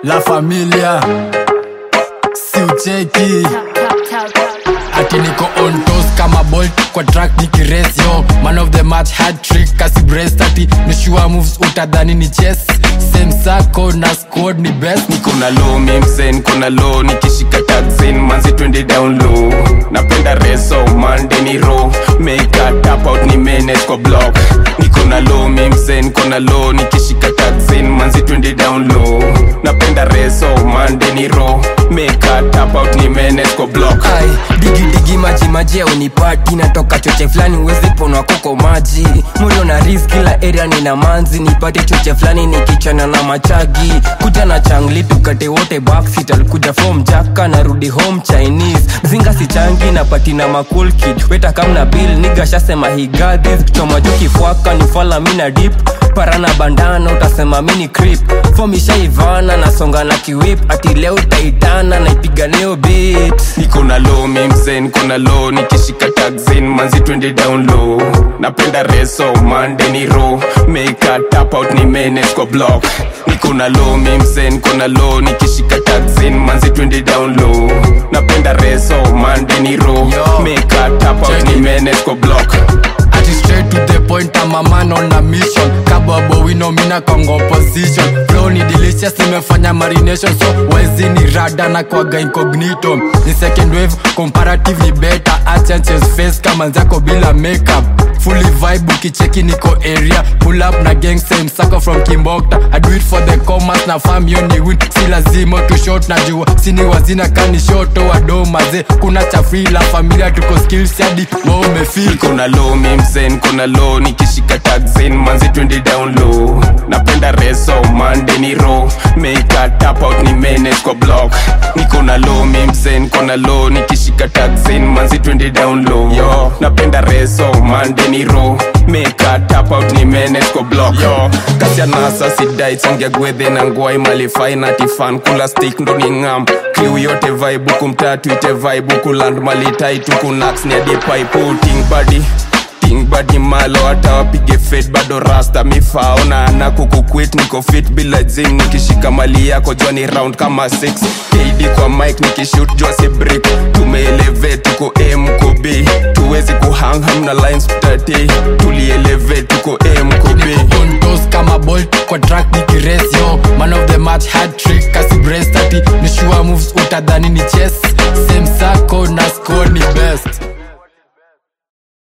La Familia, si ucheki ati niko on toes kama Bolt kwa track nikirace yo. Man of the match hat trick kasi breast ati nishua moves utadhani ni chess. Same sako na squad ni best. Niko na low mimsen, niko na low nikishika taxin manzi twende down low. Napenda reso Monday ni raw, make a tap out ni menace kwa block. Niko na low mimsen, niko na low nikishika taxin manzi twende down low. Napenda reso Monday ni raw, make a tap out ni menace kwa block. Ai, digi maji ya unipati. Natoka choche flani uwezi ponwa koko maji. Moyo na risk kila area nina manzi. Nipate choche flani nikichana na machagi. Kuja na changli tukate wote backseat. Alikuja form jaka na rudi home Chinese. Mzinga si changi na pati na makul kid. Weta kam na bill nigga shasema he got this. Choma joki fuaka nifala mina dip. Parana bandana utasema mini creep. Fomisha ivana na songa na kiwip. Ati leo taitana na ipiga neo beat. Niko na low mimsen, niko na low nikishika taxin manzi twende down low. Napenda reso Monday ni raw, make a tap out ni menace kwa block. Niko na low mimsen, niko na low nikishika taxin manzi twende down low. Napenda reso Monday ni raw, make a tap out ni menace kwa block. Ati straight to the point, I'm a man on a mission. Kababo wino mina kongo position. Flow ni delicious, nimefanya marination. So wezi ni rada na kwaga incognito. Ni second wave, comparatively better. Achances face kama nzako bila makeup. Fully vibe ukicheki niko area. Pull up na gang same sako from Kimbokta. I do it for the commerce na fam yoni win. Si lazima tu short na jua. Sini wazina kani shoto wa domaze. Kuna chafi La Familia tuko skills yadi. Wow mefeel. Niko na low mimsen, niko na low nikishika taxin manzi twende down low. Napenda reso Monday ni raw, make a tap out ni menace kwa block. Niko na low mimsen, niko na low nikishika taxin manzi twende down low. Yo, napenda reso Monday ni raw, make a tap out ni menace kwa block. Yo, kasi ya nasa sidai changia gwethe na nguai malifai na tifan kula stick ndo ni ngam. Crew yote vibe kumtatu ite vibe kuland malitai tukunax ni adipai putting body. King body malo hata wapige fed bado rasta mifaona na kukuquit niko fit bila gym nikishika mali yako jua ni round kama 6 KD kwa mic nikishoot jua si brick tumeelevate tuko M ko B tuwezi kuhang hamna lines tutati tulielevate tuko M ko B. Niko on toes kama Bolt kwa track nikirace yo. Man of the match hat trick kasi breast ati nishua moves utadhani ni chess. Same sako na squad ni best.